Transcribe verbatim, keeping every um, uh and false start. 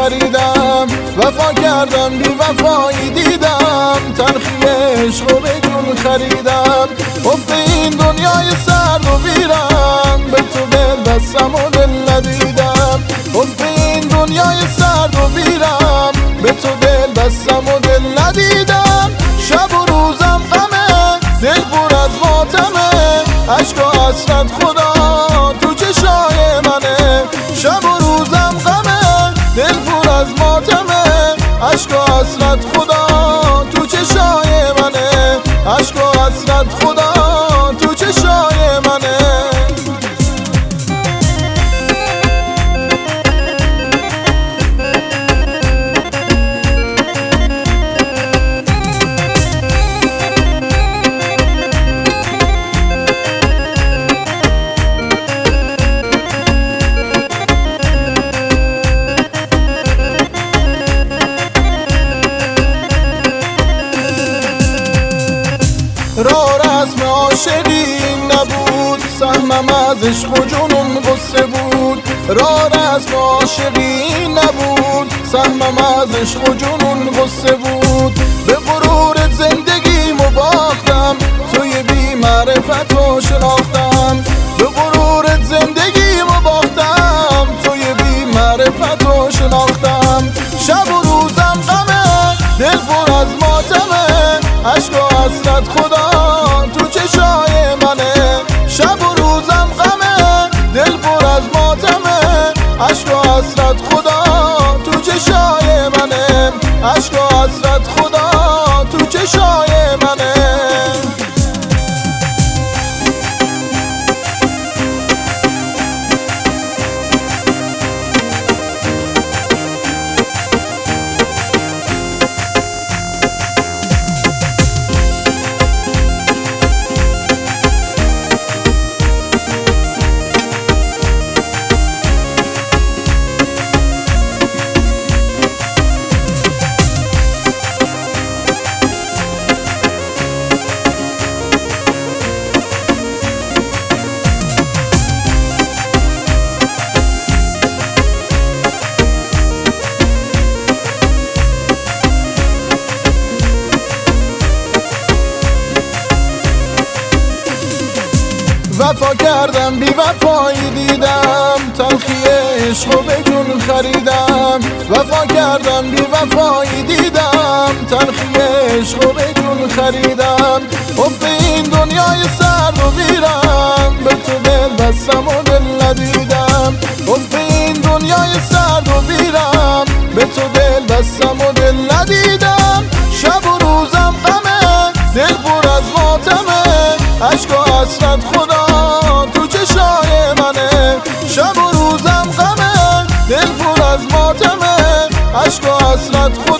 خریدم، وفا کردم بی وفایی دیدم، تلخی عشق و به جون خریدم. افت این دنیای سرد و ویران، به تو دل بستم و دل ندیدم. افت این دنیای سرد و ویران، به تو دل بستم و دل ندیدم. شب و روزم غمه، دل پر از ماتمه، عشق و حسرت خدا تو چشای منه. شب و روزم غمه، دل پر از ماتمه، عشق و حسرت خدا تو چشای منه. عشق و حسرت خدا تو چشای منه. را رسم عاشقی نبود، سهمم از عشق و جنون غصه بود. را رسم عاشقی نبود، سهمم از عشق و جنون غصه بود. به غرور زندگیمو باختم، توی بی معرفتو شناختم. به غرور زندگیمو باختم، توی بی معرفتو شناختم. شب و روزم غمه، دل پر از ماتمه، عشق و حسرت خدا تو چشای منه. شب و روزم غمه، دل پر از ماتمه، عشق و حسرت خدا تو چشای منه. عشق و حسرت خدا تو چشای منه. وفا کردم بی وفایی دیدم، تلخی عشق و به جون خریدم. وفا کردم بی وفایی دیدم، تلخی عشق و به جون خریدم. افت این دنیای سرد و ویران، به تو دل بستم و دل ندیدم. افت این دنیای سرد و ویران، به تو دل بستم و دل ندیدم. شب و روزم غمه، دل پر از ماتمه، عشق و حسرت خدا تو چشای منه. شب و روزم غمه، دل پر از ماتمه، عشق و حسرت خدا